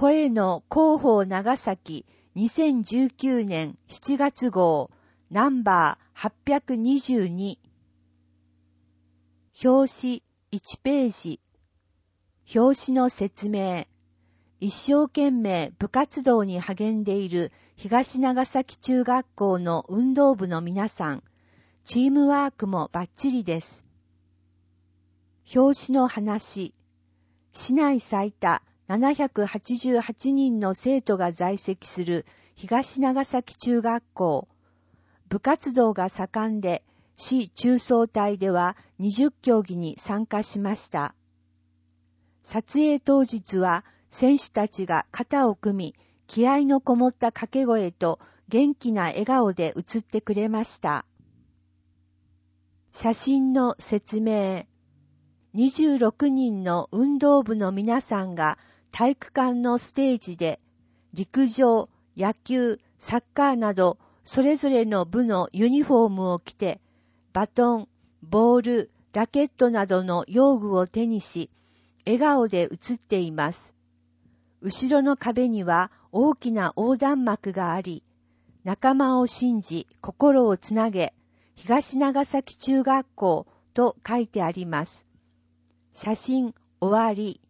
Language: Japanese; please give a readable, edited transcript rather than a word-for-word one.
声の広報長崎2019年7月号ナンバー822。表紙1ページ。表紙の説明。一生懸命部活動に励んでいる東長崎中学校の運動部の皆さん、チームワークもバッチリです。表紙の話。市内最多788人の生徒が在籍する東長崎中学校。部活動が盛んで、市中総体では20競技に参加しました。撮影当日は選手たちが肩を組み、気合のこもった掛け声と元気な笑顔で写ってくれました。写真の説明。26人の運動部の皆さんが体育館のステージで陸上、野球、サッカーなどそれぞれの部のユニフォームを着てバトン、ボール、ラケットなどの用具を手にし笑顔で写っています。後ろの壁には大きな横断幕があり、仲間を信じ心をつなげ東長崎中学校と書いてあります。写真終わり。